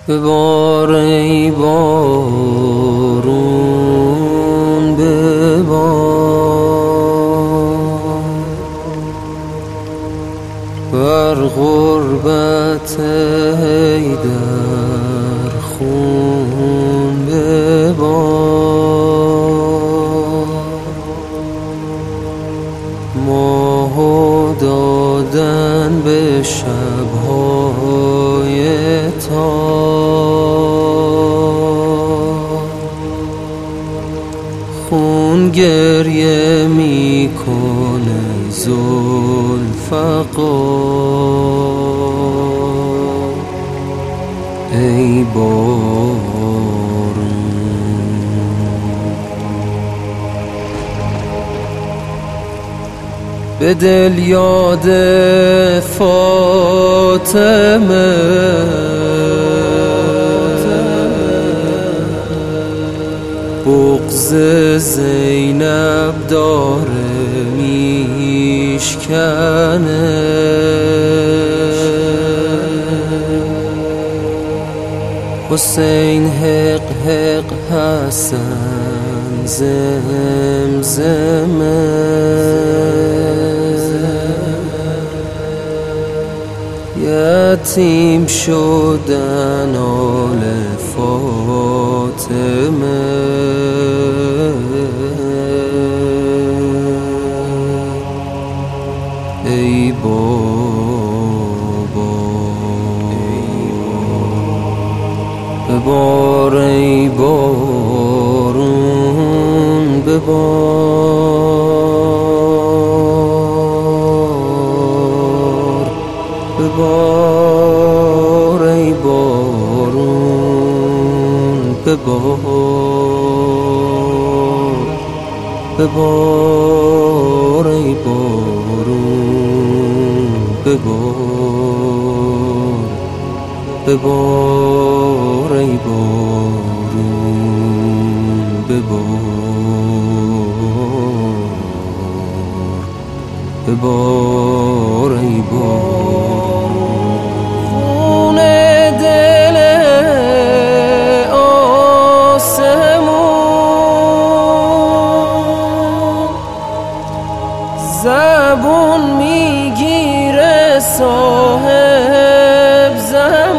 ببار ای بارون ببار، بر غربت حیدر خون ببار. ماهو دادن به شب‌های تار، خون گریه میکنه ذوالفقار. ای بارون به دل یاد فاطمه، بغض زینب داره میشکنه. حسین حق حق حسن زمزمه، یتیم شدن آل فاطمه. ای بابا ببار ای بارون ببار، ببار ای بارون ببار، ببار ای بارون ببار، ببار ای بارون ببار، ببار ای بارون. خون دل آسمون زبون میگیره صاحب زمان.